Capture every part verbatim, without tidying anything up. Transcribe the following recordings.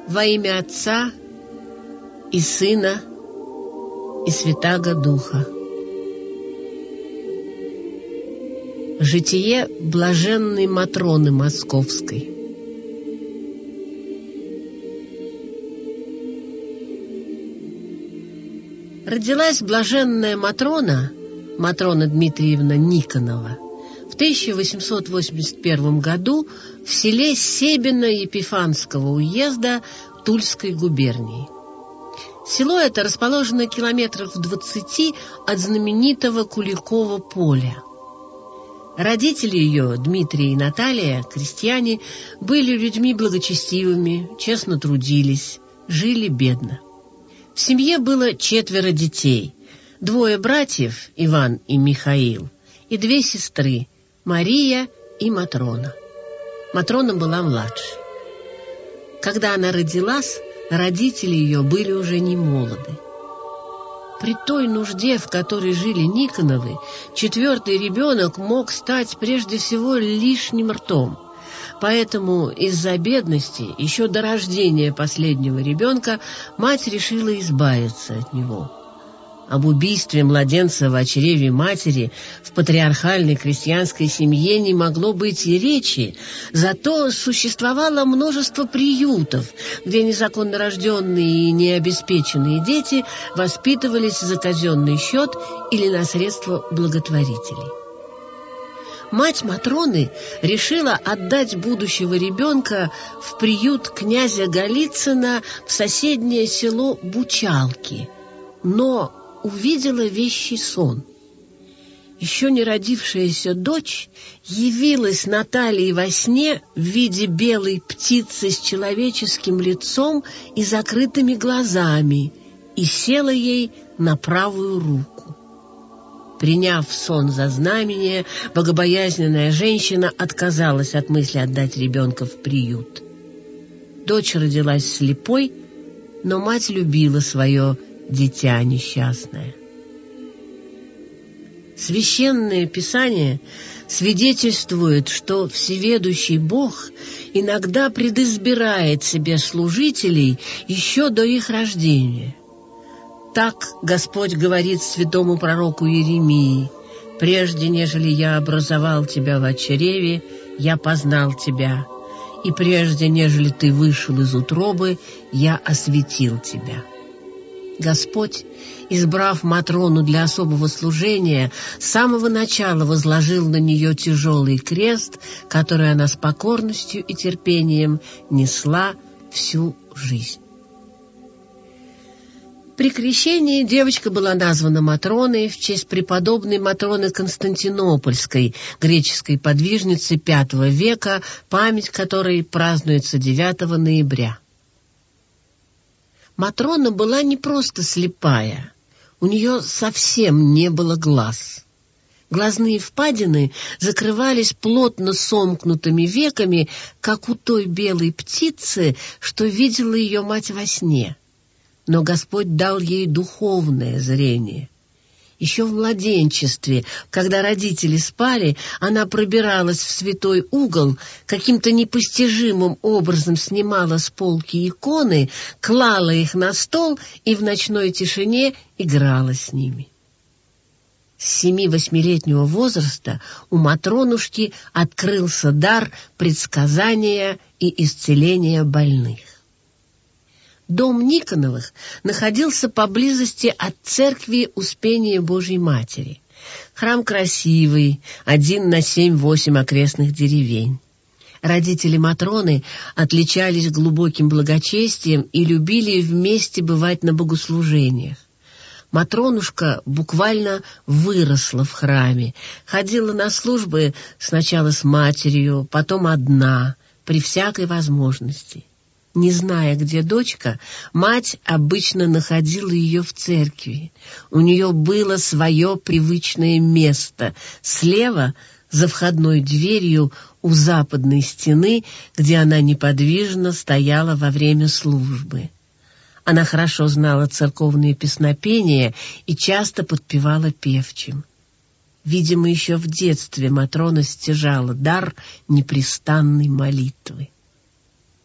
Во имя Отца и Сына и Святаго Духа. Житие блаженной Матроны Московской. Родилась блаженная Матрона, Матрона Дмитриевна Никонова, в тысяча восемьсот восемьдесят первом году в селе Себино Епифанского уезда Тульской губернии. Село это расположено километров в двадцати от знаменитого Куликова поля. Родители ее, Дмитрий и Наталья, крестьяне, были людьми благочестивыми, честно трудились, жили бедно. В семье было четверо детей, двое братьев, Иван и Михаил, и две сестры, Мария и Матрона. Матрона была младшей. Когда она родилась, родители ее были уже не молоды. При той нужде, в которой жили Никоновы, четвертый ребенок мог стать прежде всего лишним ртом. Поэтому из-за бедности, еще до рождения последнего ребенка, мать решила избавиться от него. Об убийстве младенца в чреве матери в патриархальной крестьянской семье не могло быть и речи, зато существовало множество приютов, где незаконно рожденные и необеспеченные дети воспитывались за казенный счет или на средства благотворителей. Мать Матроны решила отдать будущего ребенка в приют князя Голицына в соседнее село Бучалки, но увидела вещий сон. Еще не родившаяся дочь явилась Наталье во сне в виде белой птицы с человеческим лицом и закрытыми глазами и села ей на правую руку. Приняв сон за знамение, богобоязненная женщина отказалась от мысли отдать ребенка в приют. Дочь родилась слепой, но мать любила свое дитя несчастное. Священное Писание свидетельствует, что всеведущий Бог иногда предизбирает себе служителей еще до их рождения. Так Господь говорит святому пророку Иеремии: «Прежде, нежели я образовал тебя в чреве, я познал тебя, и прежде, нежели ты вышел из утробы, я осветил тебя». Господь, избрав Матрону для особого служения, с самого начала возложил на нее тяжелый крест, который она с покорностью и терпением несла всю жизнь. При крещении девочка была названа Матроной в честь преподобной Матроны Константинопольской, греческой подвижницы пятого века, память которой празднуется девятого ноября. Матрона была не просто слепая, у нее совсем не было глаз. Глазные впадины закрывались плотно сомкнутыми веками, как у той белой птицы, что видела ее мать во сне. Но Господь дал ей духовное зрение. Еще в младенчестве, когда родители спали, она пробиралась в святой угол, каким-то непостижимым образом снимала с полки иконы, клала их на стол и в ночной тишине играла с ними. С семи-восьмилетнего возраста у Матронушки открылся дар предсказания и исцеления больных. Дом Никоновых находился поблизости от церкви Успения Божьей Матери. Храм красивый, один на семь-восемь окрестных деревень. Родители Матроны отличались глубоким благочестием и любили вместе бывать на богослужениях. Матронушка буквально выросла в храме, ходила на службы сначала с матерью, потом одна, при всякой возможности. Не зная, где дочка, мать обычно находила ее в церкви. У нее было свое привычное место слева, за входной дверью у западной стены, где она неподвижно стояла во время службы. Она хорошо знала церковные песнопения и часто подпевала певчим. Видимо, еще в детстве Матрона стяжала дар непрестанной молитвы.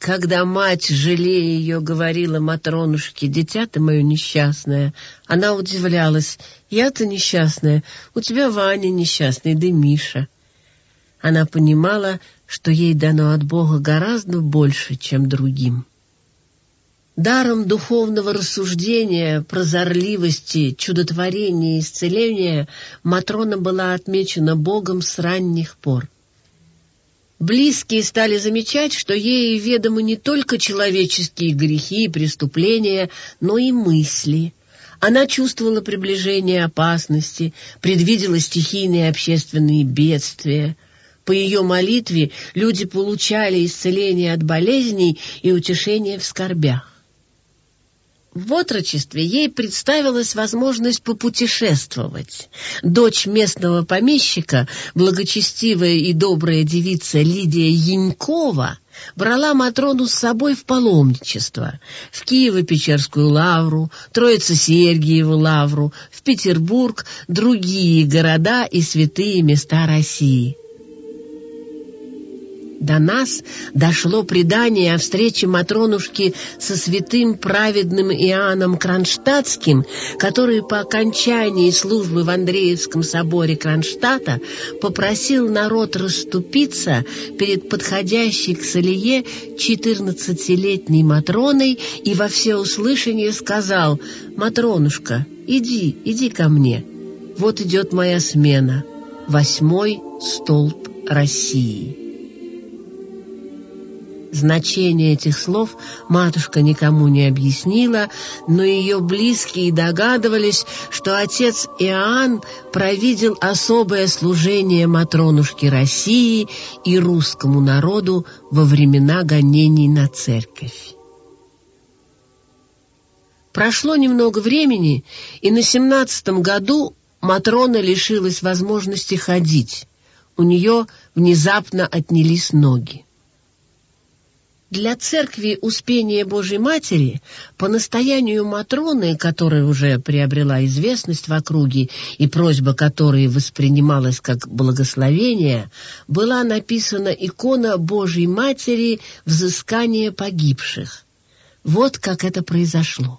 Когда мать, жалея ее, говорила Матронушке: «Дитя ты мое несчастное», она удивлялась: «Я-то несчастная, у тебя Ваня несчастный, да Миша». Она понимала, что ей дано от Бога гораздо больше, чем другим. Даром духовного рассуждения, прозорливости, чудотворения и исцеления Матрона была отмечена Богом с ранних пор. Близкие стали замечать, что ей ведомы не только человеческие грехи и преступления, но и мысли. Она чувствовала приближение опасности, предвидела стихийные общественные бедствия. По ее молитве люди получали исцеление от болезней и утешение в скорбях. В отрочестве ей представилась возможность попутешествовать. Дочь местного помещика, благочестивая и добрая девица Лидия Янькова, брала Матрону с собой в паломничество: в Киево-Печерскую лавру, Троице-Сергиеву лавру, в Петербург, другие города и святые места России. До нас дошло предание о встрече Матронушки со святым праведным Иоанном Кронштадтским, который по окончании службы в Андреевском соборе Кронштадта попросил народ расступиться перед подходящей к Салие четырнадцатилетней Матроной и во всеуслышание сказал: «Матронушка, иди, иди ко мне. Вот идет моя смена, восьмой столб России». Значение этих слов матушка никому не объяснила, но ее близкие догадывались, что отец Иоанн провидел особое служение Матронушке России и русскому народу во времена гонений на церковь. Прошло немного времени, и на семнадцатом году Матрона лишилась возможности ходить. У нее внезапно отнялись ноги. Для церкви Успения Божьей Матери, по настоянию Матроны, которая уже приобрела известность в округе и просьба которой воспринималась как благословение, была написана икона Божьей Матери «Взыскание погибших». Вот как это произошло.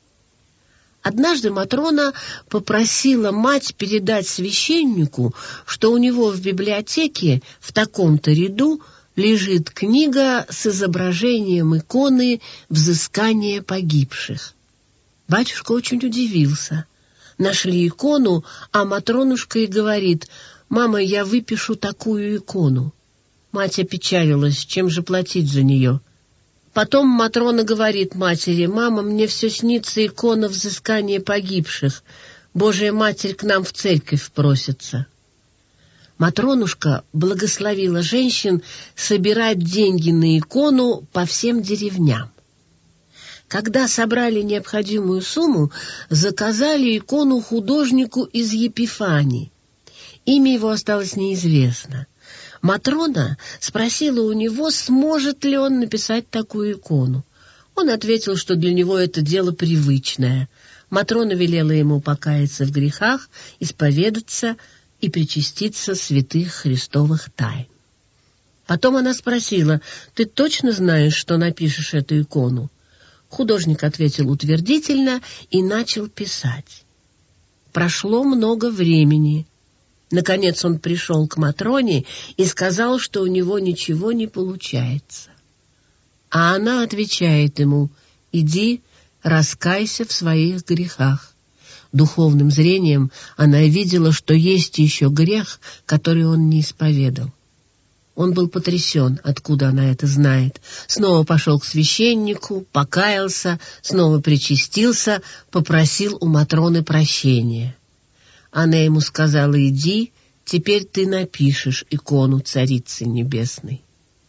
Однажды Матрона попросила мать передать священнику, что у него в библиотеке в таком-то ряду лежит книга с изображением иконы «Взыскание погибших». Батюшка очень удивился. Нашли икону, а Матронушка и говорит: «Мама, я выпишу такую икону». Мать опечалилась, чем же платить за нее. Потом Матрона говорит матери: «Мама, мне все снится икона «Взыскание погибших». Божья Матерь к нам в церковь просится». Матронушка благословила женщин собирать деньги на икону по всем деревням. Когда собрали необходимую сумму, заказали икону художнику из Епифании. Имя его осталось неизвестно. Матрона спросила у него, сможет ли он написать такую икону. Он ответил, что для него это дело привычное. Матрона велела ему покаяться в грехах, исповедаться и причаститься святых христовых тайн. Потом она спросила: «Ты точно знаешь, что напишешь эту икону?» Художник ответил утвердительно и начал писать. Прошло много времени. Наконец он пришел к Матроне и сказал, что у него ничего не получается. А она отвечает ему: «Иди, раскайся в своих грехах». Духовным зрением она видела, что есть еще грех, который он не исповедал. Он был потрясен, откуда она это знает. Снова пошел к священнику, покаялся, снова причастился, попросил у Матроны прощения. Она ему сказала: «Иди, теперь ты напишешь икону Царицы Небесной».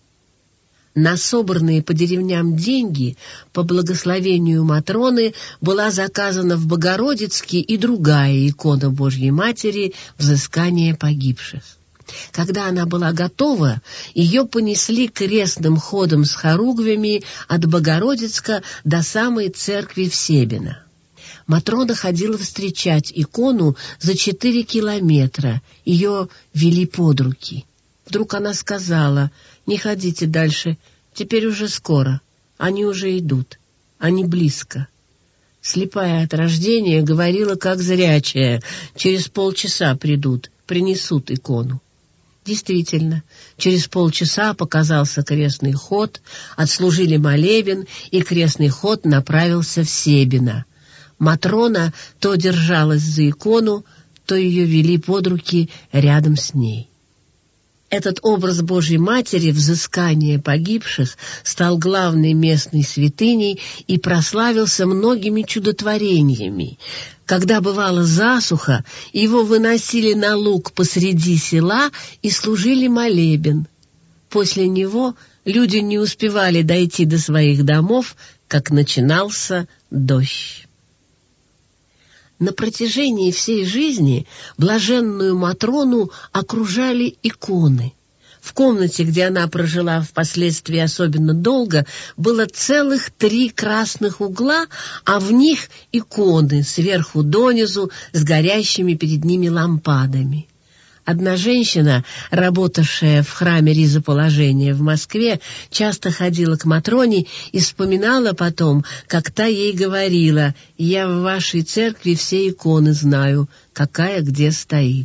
На собранные по деревням деньги по благословению Матроны была заказана в Богородицке и другая икона Божьей Матери «Взыскание погибших». Когда она была готова, ее понесли крестным ходом с хоругвями от Богородицка до самой церкви в Себино. Матрона ходила встречать икону за четыре километра, ее вели под руки. Вдруг она сказала: «Не ходите дальше, Теперь уже скоро. Они уже идут. Они близко. Слепая от рождения говорила, как зрячая. Через полчаса придут, принесут икону. Действительно, через полчаса показался крестный ход, отслужили молебен, и крестный ход направился в Себино. Матрона то держалась за икону, то ее вели под руки рядом с ней. Этот образ Божьей Матери, взыскания погибших, стал главной местной святыней и прославился многими чудотворениями. Когда бывала засуха, его выносили на луг посреди села и служили молебен. После него люди не успевали дойти до своих домов, как начинался дождь. На протяжении всей жизни блаженную Матрону окружали иконы. В комнате, где она прожила впоследствии особенно долго, было целых три красных угла, а в них иконы сверху донизу с горящими перед ними лампадами. Одна женщина, работавшая в храме Ризоположения в Москве, часто ходила к Матроне и вспоминала потом, как та ей говорила: «Я в вашей церкви все иконы знаю, какая где стоит».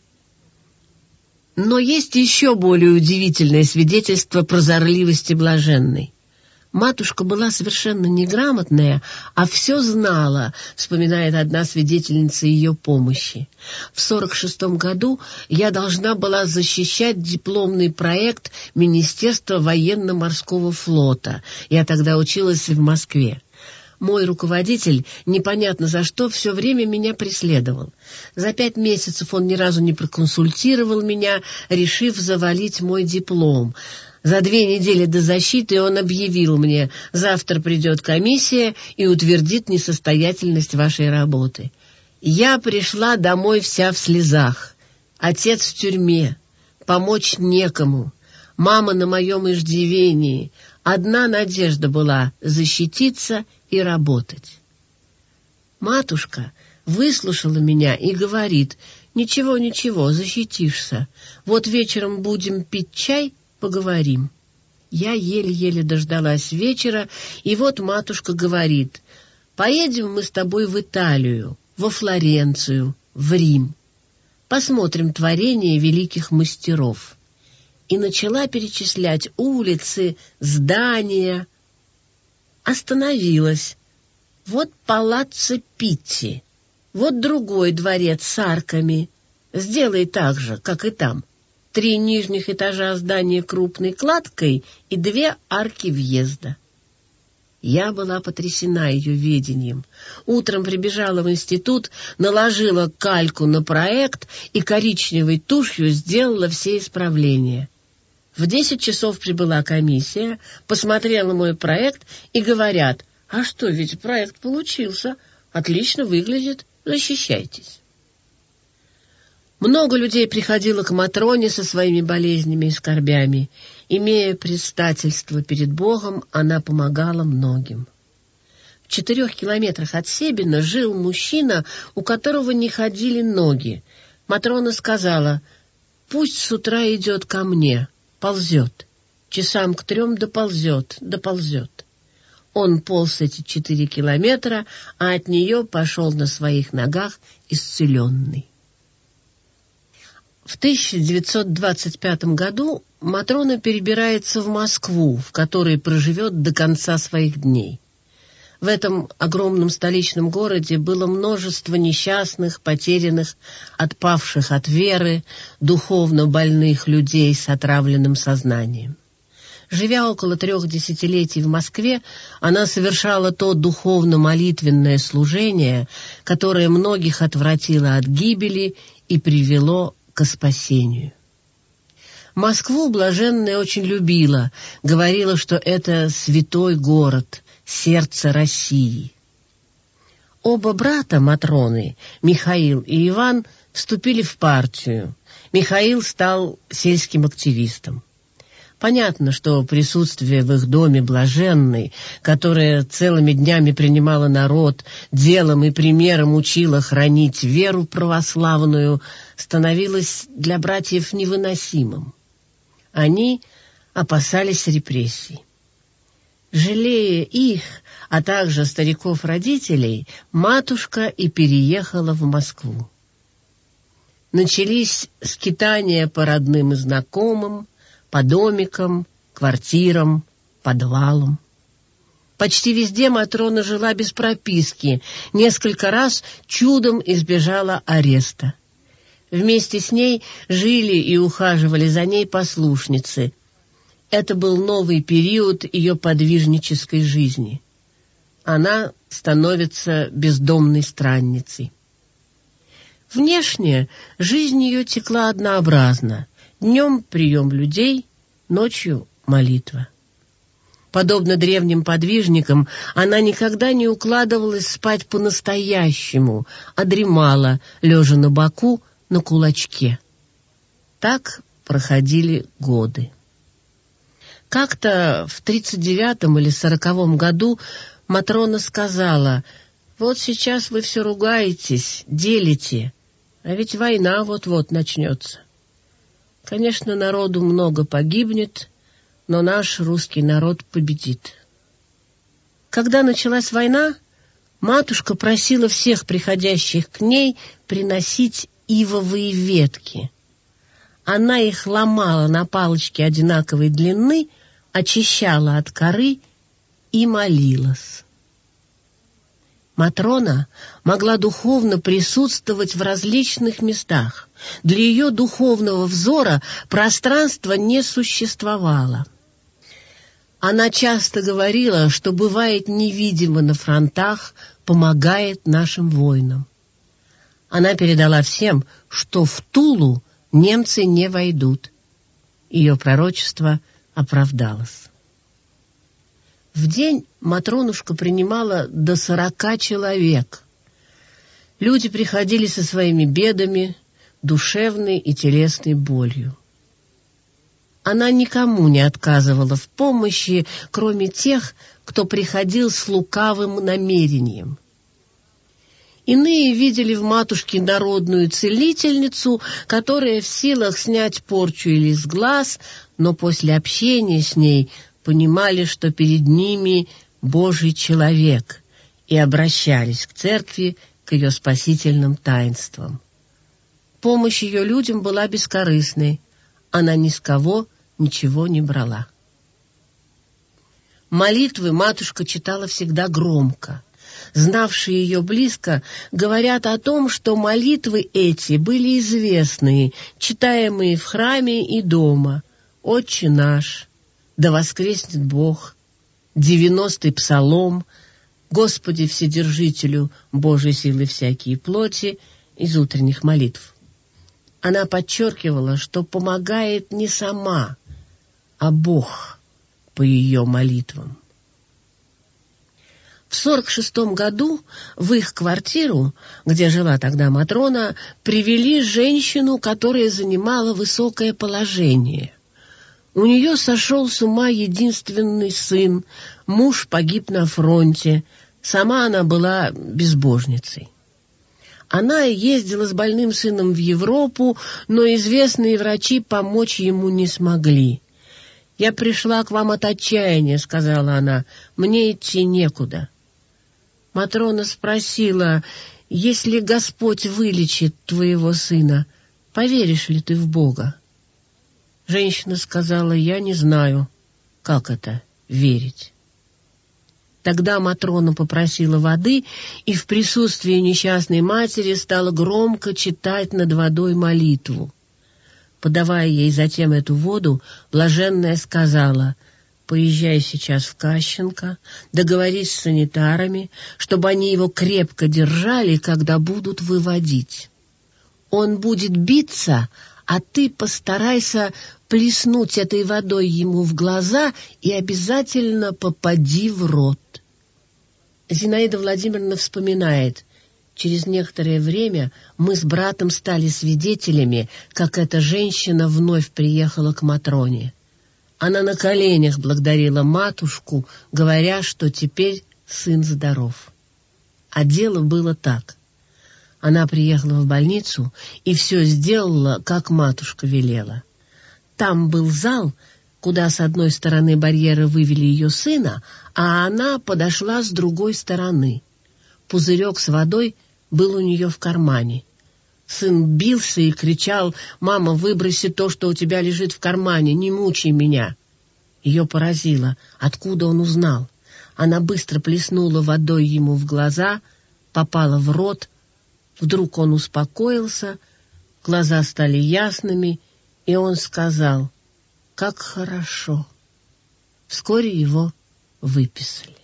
Но есть еще более удивительное свидетельство прозорливости блаженной. Матушка была совершенно неграмотная, а все знала, вспоминает одна свидетельница ее помощи. В сорок шестом году я должна была защищать дипломный проект Министерства военно-морского флота. Я тогда училась в Москве. Мой руководитель, непонятно за что, все время меня преследовал. За пять месяцев он ни разу не проконсультировал меня, решив завалить мой диплом. За две недели до защиты он объявил мне: завтра придет комиссия и утвердит несостоятельность вашей работы. Я пришла домой вся в слезах. Отец в тюрьме, помочь некому, мама на моем иждивении. Одна надежда была — защититься и работать. Матушка выслушала меня и говорит: «Ничего, ничего, защитишься. Вот вечером будем пить чай, поговорим». Я еле-еле дождалась вечера, и вот матушка говорит: «Поедем мы с тобой в Италию, во Флоренцию, в Рим. Посмотрим творения великих мастеров». И начала перечислять улицы, здания. Остановилась. Вот палаццо Питти, вот другой дворец с арками. Сделай так же, как и там. Три нижних этажа здания крупной кладкой и две арки въезда. Я была потрясена ее ведением. Утром прибежала в институт, наложила кальку на проект и коричневой тушью сделала все исправления. В десять часов прибыла комиссия, посмотрела мой проект и говорят: «А что, ведь проект получился, отлично выглядит, защищайтесь». Много людей приходило к Матроне со своими болезнями и скорбями. Имея предстательство перед Богом, она помогала многим. В четырех километрах от Себино жил мужчина, у которого не ходили ноги. Матрона сказала: «Пусть с утра идет ко мне, ползет, часам к трем доползет, доползет». Он полз эти четыре километра, а от нее пошел на своих ногах исцеленный. В тысяча девятьсот двадцать пятом году Матрона перебирается в Москву, в которой проживет до конца своих дней. В этом огромном столичном городе было множество несчастных, потерянных, отпавших от веры, духовно больных людей с отравленным сознанием. Живя около трех десятилетий в Москве, она совершала то духовно-молитвенное служение, которое многих отвратило от гибели и привело к спасению. Москву блаженная очень любила, говорила, что это святой город, сердце России. Оба брата Матроны, Михаил и Иван, вступили в партию. Михаил стал сельским активистом. Понятно, что присутствие в их доме блаженной, которая целыми днями принимала народ, делом и примером учила хранить веру православную, становилось для братьев невыносимым. Они опасались репрессий. Жалея их, а также стариков-родителей, матушка и переехала в Москву. Начались скитания по родным и знакомым, по домикам, квартирам, подвалам. Почти везде Матрона жила без прописки, несколько раз чудом избежала ареста. Вместе с ней жили и ухаживали за ней послушницы. Это был новый период ее подвижнической жизни. Она становится бездомной странницей. Внешне жизнь ее текла однообразно. Днем прием людей, ночью молитва. Подобно древним подвижникам, она никогда не укладывалась спать по-настоящему, а дремала, лежа на боку, на кулачке. Так проходили годы. Как-то в тридцать девятом или сороковом году Матрона сказала: «Вот сейчас вы все ругаетесь, делите, а ведь война вот-вот начнется. Конечно, народу много погибнет, но наш русский народ победит». Когда началась война, матушка просила всех приходящих к ней приносить ивовые ветки. Она их ломала на палочки одинаковой длины, очищала от коры и молилась. Матрона могла духовно присутствовать в различных местах. Для ее духовного взора пространство не существовало. Она часто говорила, что бывает невидимо на фронтах, помогает нашим воинам. Она передала всем, что в Тулу немцы не войдут. Ее пророчество оправдалось. В день Матронушка принимала до сорока человек. Люди приходили со своими бедами, душевной и телесной болью. Она никому не отказывала в помощи, кроме тех, кто приходил с лукавым намерением. Иные видели в матушке народную целительницу, которая в силах снять порчу или с глаз, но после общения с ней понимали, что перед ними Божий человек, и обращались к церкви, к ее спасительным таинствам. Помощь ее людям была бескорыстной, она ни с кого ничего не брала. Молитвы матушка читала всегда громко. Знавшие ее близко говорят о том, что молитвы эти были известные, читаемые в храме и дома: «Отче наш», «Да воскреснет Бог», девяностый псалом, «Господи Вседержителю Божьей силы всякие плоти» из утренних молитв. Она подчеркивала, что помогает не сама, а Бог по ее молитвам. В сорок шестом году в их квартиру, где жила тогда Матрона, привели женщину, которая занимала высокое положение. У нее сошел с ума единственный сын, муж погиб на фронте, сама она была безбожницей. Она ездила с больным сыном в Европу, но известные врачи помочь ему не смогли. «Я пришла к вам от отчаяния», — сказала она, — «мне идти некуда». Матрона спросила: «Если Господь вылечит твоего сына, поверишь ли ты в Бога?» Женщина сказала: «Я не знаю, как это — верить». Тогда Матрона попросила воды и в присутствии несчастной матери стала громко читать над водой молитву. Подавая ей затем эту воду, блаженная сказала: «Поезжай сейчас в Кащенко, договорись с санитарами, чтобы они его крепко держали, когда будут выводить. Он будет биться, а ты постарайся плеснуть этой водой ему в глаза и обязательно попади в рот». Зинаида Владимировна вспоминает: «Через некоторое время мы с братом стали свидетелями, как эта женщина вновь приехала к Матроне. Она на коленях благодарила матушку, говоря, что теперь сын здоров. А дело было так. Она приехала в больницу и все сделала, как матушка велела. Там был зал, куда с одной стороны барьера вывели ее сына, а она подошла с другой стороны. Пузырек с водой был у нее в кармане. Сын бился и кричал: «Мама, выброси то, что у тебя лежит в кармане, не мучай меня!» Ее поразило, откуда он узнал. Она быстро плеснула водой ему в глаза, попала в рот. Вдруг он успокоился, глаза стали ясными, и он сказал: «Как хорошо!» Вскоре его выписали.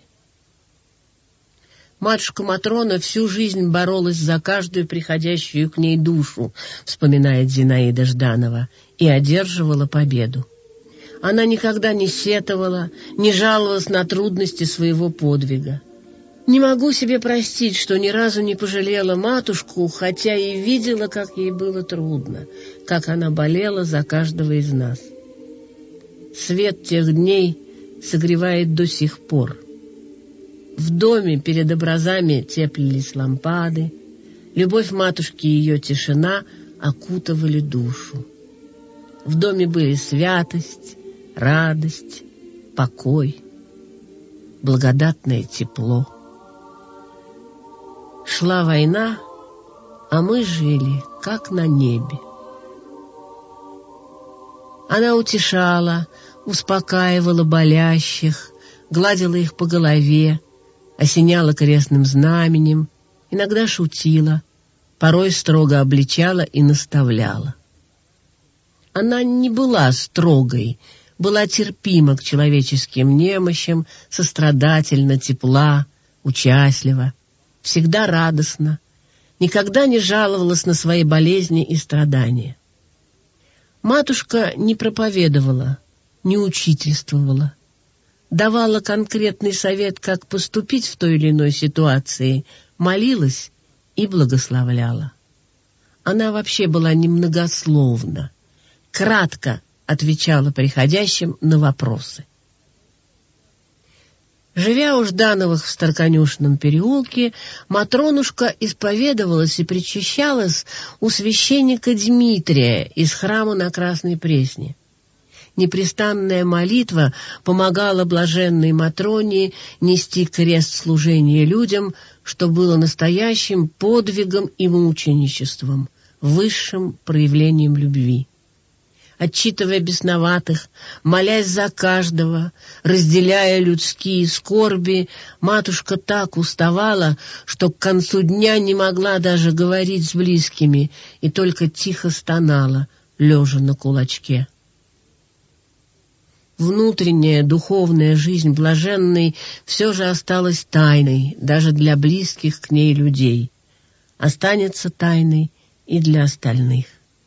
Матушка Матрона всю жизнь боролась за каждую приходящую к ней душу, вспоминает Зинаида Жданова, и одерживала победу. Она никогда не сетовала, не жаловалась на трудности своего подвига. Не могу себе простить, что ни разу не пожалела матушку, хотя и видела, как ей было трудно, как она болела за каждого из нас. Свет тех дней согревает до сих пор. В доме перед образами теплились лампады, любовь матушки и ее тишина окутывали душу. В доме были святость, радость, покой, благодатное тепло. Шла война, а мы жили, как на небе. Она утешала, успокаивала болящих, гладила их по голове, осеняла крестным знаменем, иногда шутила, порой строго обличала и наставляла. Она не была строгой, была терпима к человеческим немощам, сострадательна, тепла, участлива, всегда радостна, никогда не жаловалась на свои болезни и страдания. Матушка не проповедовала, не учительствовала, давала конкретный совет, как поступить в той или иной ситуации, молилась и благословляла. Она вообще была немногословна, кратко отвечала приходящим на вопросы. Живя у Ждановых в Староконюшенном переулке, Матронушка исповедовалась и причащалась у священника Дмитрия из храма на Красной Пресне. Непрестанная молитва помогала блаженной Матроне нести крест служения людям, что было настоящим подвигом и мученичеством, высшим проявлением любви. Отчитывая бесноватых, молясь за каждого, разделяя людские скорби, матушка так уставала, что к концу дня не могла даже говорить с близкими и только тихо стонала, лежа на кулачке. Внутренняя духовная жизнь блаженной все же осталась тайной даже для близких к ней людей. Останется тайной и для остальных.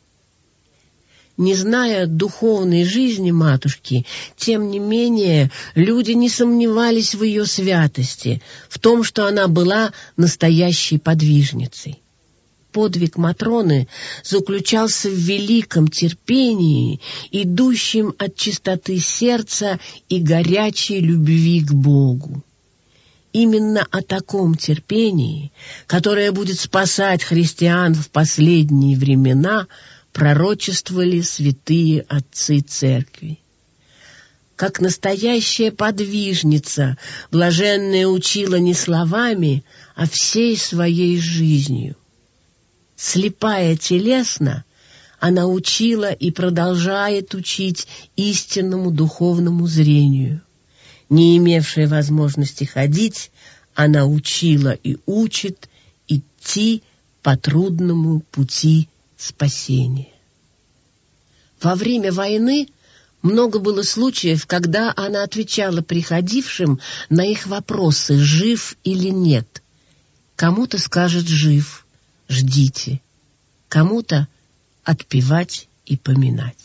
Не зная духовной жизни матушки, тем не менее, люди не сомневались в ее святости, в том, что она была настоящей подвижницей. Подвиг Матроны заключался в великом терпении, идущем от чистоты сердца и горячей любви к Богу. Именно о таком терпении, которое будет спасать христиан в последние времена, пророчествовали святые отцы церкви. Как настоящая подвижница, блаженная учила не словами, а всей своей жизнью. Слепая телесно, она учила и продолжает учить истинному духовному зрению. Не имевшая возможности ходить, она учила и учит идти по трудному пути спасения. Во время войны много было случаев, когда она отвечала приходившим на их вопросы, жив или нет. Кому-то скажет «жив», ждите, кому-то отпевать и поминать.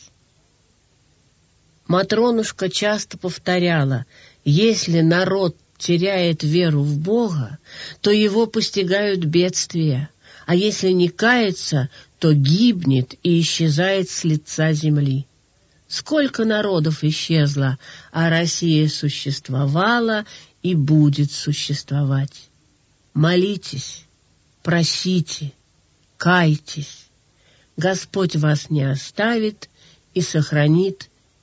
Матронушка часто повторяла: если народ теряет веру в Бога, то его постигают бедствия, а если не кается, то гибнет и исчезает с лица земли. Сколько народов исчезло, а Россия существовала и будет существовать. Молитесь, просите, кайтесь. Господь вас не оставит и сохранит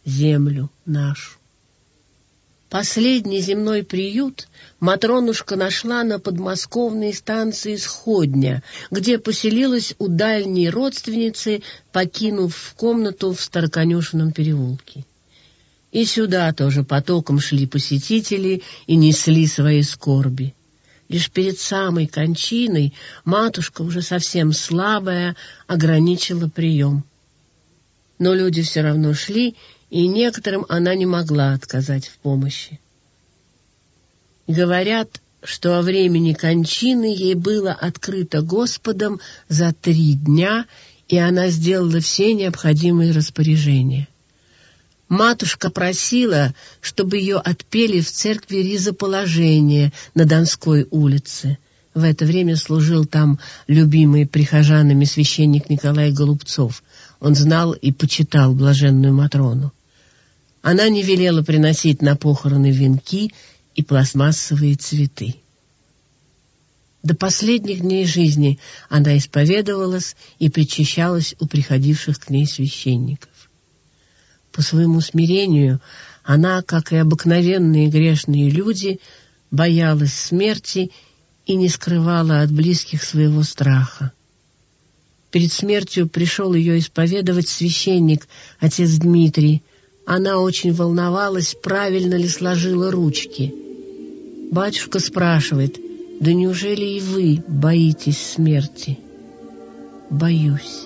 землю нашу. Последний земной приют Матронушка нашла на подмосковной станции Сходня, где поселилась у дальней родственницы, покинув комнату в Староконюшенном переулке. И сюда тоже потоком шли посетители и несли свои скорби. Лишь перед самой кончиной матушка, уже совсем слабая, ограничила прием. Но люди все равно шли, и некоторым она не могла отказать в помощи. Говорят, что о времени кончины ей было открыто Господом за три дня, и она сделала все необходимые распоряжения. Матушка просила, чтобы ее отпели в церкви Ризоположения на Донской улице. В это время служил там любимый прихожанами священник Николай Голубцов. Он знал и почитал блаженную Матрону. Она не велела приносить на похороны венки и пластмассовые цветы. До последних дней жизни она исповедовалась и причащалась у приходивших к ней священников. По своему смирению она, как и обыкновенные грешные люди, боялась смерти и не скрывала от близких своего страха. Перед смертью пришел ее исповедовать священник, отец Дмитрий. Она очень волновалась, правильно ли сложила ручки. Батюшка спрашивает: «Да неужели и вы боитесь смерти?» «Боюсь».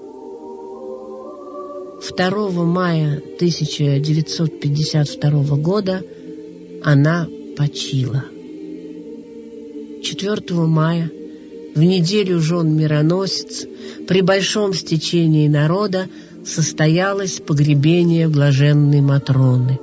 второго мая тысяча девятьсот пятьдесят второго года она почила. четвёртого мая, в неделю жен мироносец, при большом стечении народа состоялось погребение блаженной Матроны.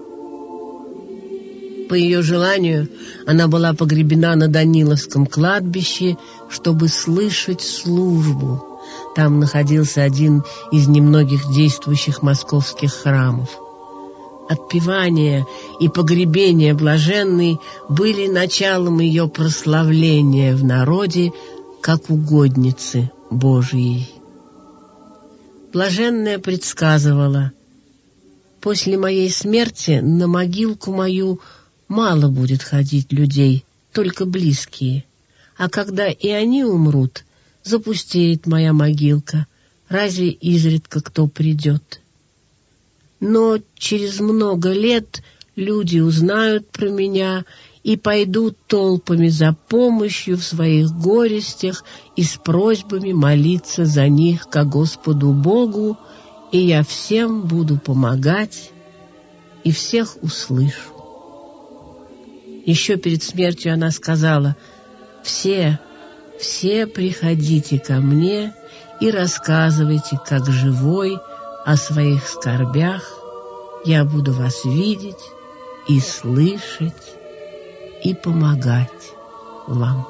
По ее желанию она была погребена на Даниловском кладбище, чтобы слышать службу. Там находился один из немногих действующих московских храмов. Отпевание и погребение блаженной были началом ее прославления в народе как угодницы Божией. Блаженная предсказывала: «После моей смерти на могилку мою мало будет ходить людей, только близкие, а когда и они умрут, запустеет моя могилка, разве изредка кто придет? Но через много лет люди узнают про меня и пойдут толпами за помощью в своих горестях и с просьбами молиться за них ко Господу Богу, и я всем буду помогать и всех услышу». Еще перед смертью она сказала: «Все, все приходите ко мне и рассказывайте, как живой, о своих скорбях. Я буду вас видеть и слышать и помогать вам».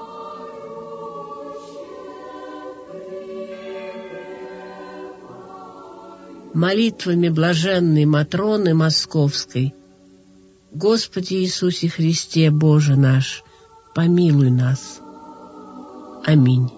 Молитвами блаженной Матроны Московской: «Господи Иисусе Христе, Боже наш, помилуй нас». Аминь.